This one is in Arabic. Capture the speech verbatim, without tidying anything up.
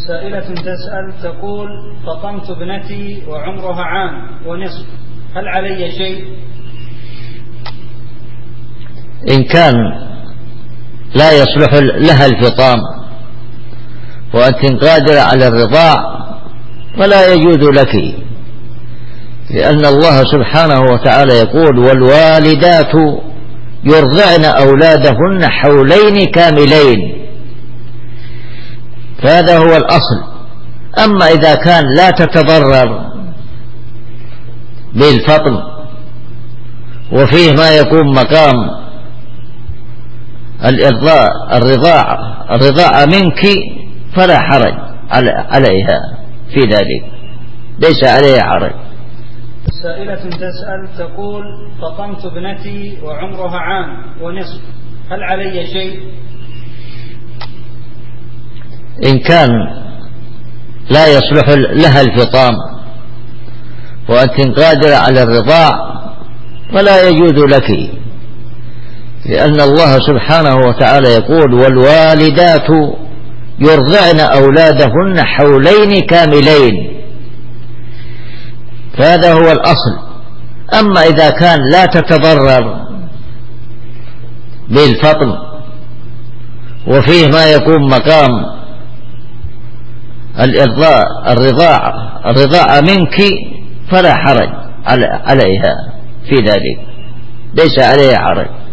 سائلة تسأل تقول: فطمت ابنتي وعمرها عام ونصف، هل علي شيء؟ إن كان لا يصلح لها الفطام وأنت قادرة على الرضاع فلا يجوز لك، لأن الله سبحانه وتعالى يقول: والوالدات يرضعن أولادهن حولين كاملين، فهذا هو الأصل. أما إذا كان لا تتضرر بالفطم وفيه ما يكون مقام الإرضاع الرضاع الرضاعة منك فلا حرج عليها في ذلك، ليس عليها حرج. سائلة تسأل تقول: فطمت ابنتي وعمرها عام ونصف، هل علي شيء؟ إن كان لا يصلح لها الفطام وأنت قادرة على الرضاع فلا يجوز لك، لأن الله سبحانه وتعالى يقول: والوالدات يرضعن أولادهن حولين كاملين، فهذا هو الأصل. أما إذا كان لا تتضرر بالفطم وفيه ما يكون مقام الإرضاع الرضاع الرضاعة منك فلا حرج عليها في ذلك، ليس عليها حرج.